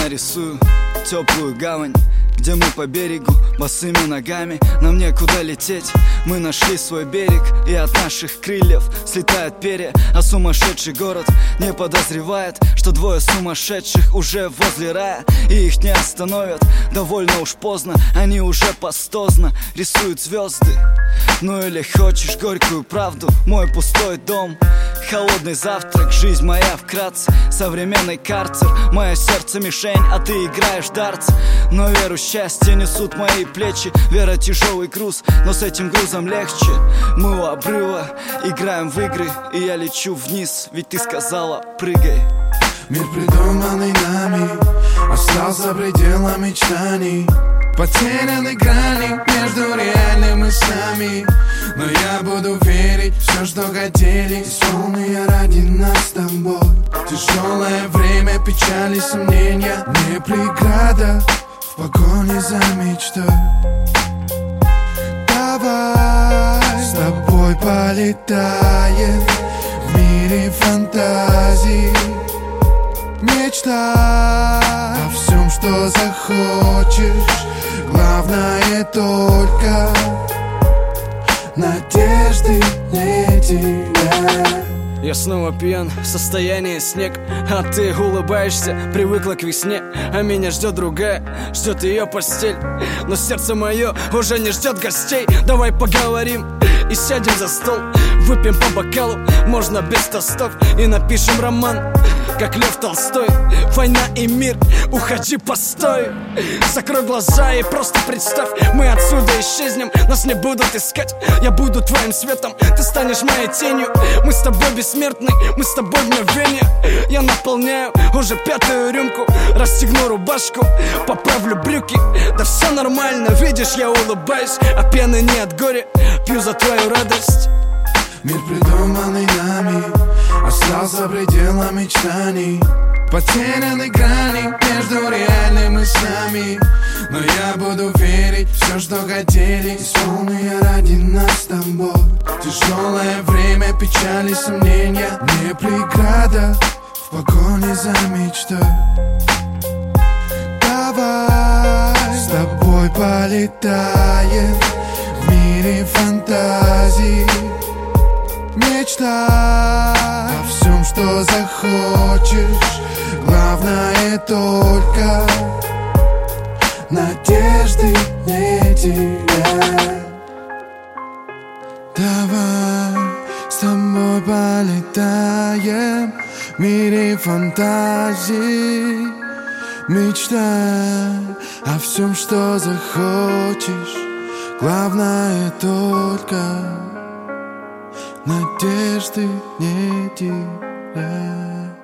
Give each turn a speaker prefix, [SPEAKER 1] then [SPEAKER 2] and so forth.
[SPEAKER 1] нарисую теплую гавань, где мы по берегу босыми ногами. Нам некуда лететь, мы нашли свой берег, и от наших крыльев слетают перья. А сумасшедший город не подозревает, что двое сумасшедших уже возле рая, и их не остановят, довольно уж поздно. Они уже пастозно рисуют звезды. Ну или хочешь горькую правду, мой пустой дом, холодный завтрак, жизнь моя вкратце, современный карцер, мое сердце мишень, а ты играешь в дартс. Но веру, счастье несут мои плечи, вера тяжелый груз, но с этим грузом легче. Мы у обрыва играем в игры, и я лечу вниз, ведь ты сказала прыгай.
[SPEAKER 2] Мир, придуманный нами, остался за пределом мечтаний. Потеряны грани между реальным и снами. Но я буду верить, все, что хотели, исполню я ради нас с тобой. Тяжелое время, печали, сомнения, не преграда в погоне за мечтой. Давай с тобой полетаем в мире фантазий. Мечтай о всем, что захочешь, главное только надежды не теряй.
[SPEAKER 3] Я снова пьян, состояние снег, а ты улыбаешься, привыкла к весне. А меня ждет другая, ждет ее постель, но сердце мое уже не ждет гостей. Давай поговорим и сядем за стол, выпьем по бокалу, можно без тостов, и напишем роман, как Лев Толстой. Война и мир, уходи, постой. Закрой глаза и просто представь, мы отсюда исчезнем, нас не будут искать. Я буду твоим светом, ты станешь моей тенью. Мы с тобой бессмертны, мы с тобой мгновение. Я наполняю уже 5-ю рюмку, расстегну рубашку, поправлю брюки. Да все нормально, видишь, я улыбаюсь, а пены не от горя, пью за твою радость.
[SPEAKER 2] Мир, придуманный нами, остался за пределом мечтаний. Потеряны грани между реальным и снами. Но я буду верить, все, что хотели, исполню я ради нас с тобой. Тяжелое время, печали, сомнения, не преграда в погоне за мечтой. Давай с тобой полетаем в мире фантазий. Мечтай о всем, что захочешь, главное только надежды не теряй. Давай с тобой полетаем в мире фантазий. Мечтай о всем, что захочешь, главное только надежды не теряй.